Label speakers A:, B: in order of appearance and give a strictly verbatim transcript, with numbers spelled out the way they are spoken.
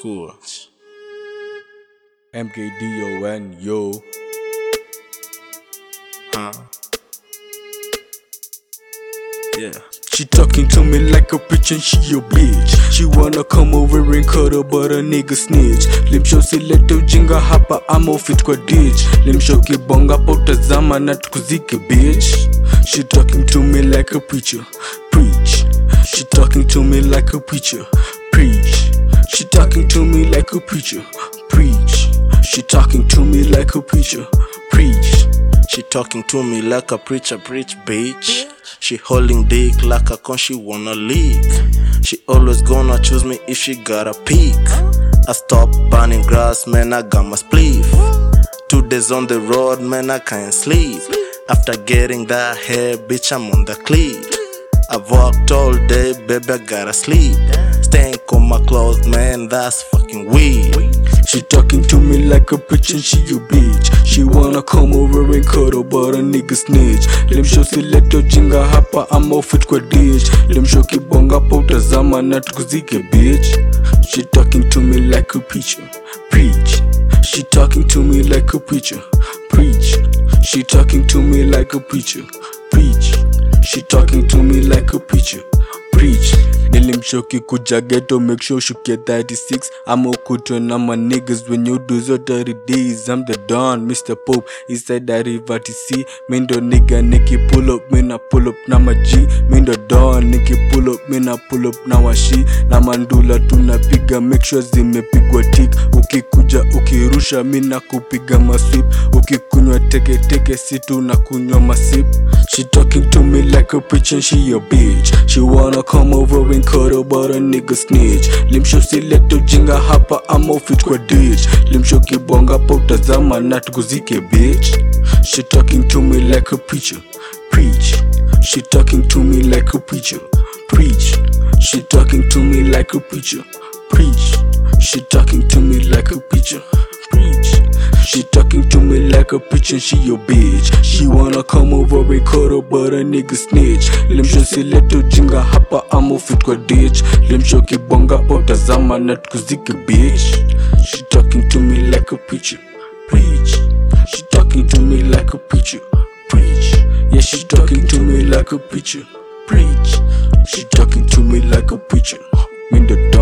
A: cool.
B: M K D O N, yo.
A: Huh? Yeah.
B: She talking to me like a bitch and she a bitch. She wanna come over and cuddle but a nigga snitch. Limshosi leto jinga hapa ama ufit kwa ditch. Limshoki bonga pota zama na tukuzike bitch. She talking to me like a preacher, preach. She talking to me like a preacher, preach. She talking to me like a preacher, preach. She talking to me like a preacher, preach.
A: She talking to me like a preacher, preach, bitch. She holding dick like a con she wanna leak. She always gonna choose me if she got a peek. I stop burning grass, man, I got my spliff. Two days on the road, man, I can't sleep. After getting that hair, bitch, I'm on the clip. I've walked all day, baby, I gotta sleep. Stank on my clothes, man, that's fucking weird.
B: She talking to me like a bitch and she a bitch. She wanna come over and cuddle but a nigga snitch. Limshosi leto jinga hapa ama ufit kwa ditch. Limshoki bonga pota zama na tukuzike bitch. She talking to me like a preacher, preach. She talking to me like a preacher, preach. She talking to me like a preacher, preach. She talking to me like a preacher, preach. Nilimshoki kuja ghetto, make sure she get thirty-six. I'm okutwa na my niggas when you do so thirty days. I'm the Don, Mister Pope, inside that river T C. Mindo nigga, Nicky pull up, me na pull up na my G. Mindo Don, Nicky pull up, me na pull up na washi. Na mandula tunapiga, make sure zimepigwa tick. Ukikuja, ukirusha, mi na kupiga maswip. Ukikunywa teke teke, situ na kunywa masip. She talking to me like a preacher and she a bitch. She wanna come over and cuddle but a nigga snitch. Limshosi leto jinga hapa ama ufit kwa ditch. Limshoki bonga pota zama na tukuzike bitch. She talking to me like a preacher, preach. She talking to me like a preacher, preach. She talking to me like a preacher, preach. She talking to me like a preacher, preach. She talking to me like a preacher and she a bitch. She wanna come over and cuddle but a nigga snitch. Limshosi leto jinga hapa ama ufit kwa ditch. Limshoki bonga pota zama na tukuzike bitch. She talking to me like a preacher, preach. She talking to me like a preacher, preach. Yeah, she talking to me like a preacher, preach. She talking to me like a preacher. Mean the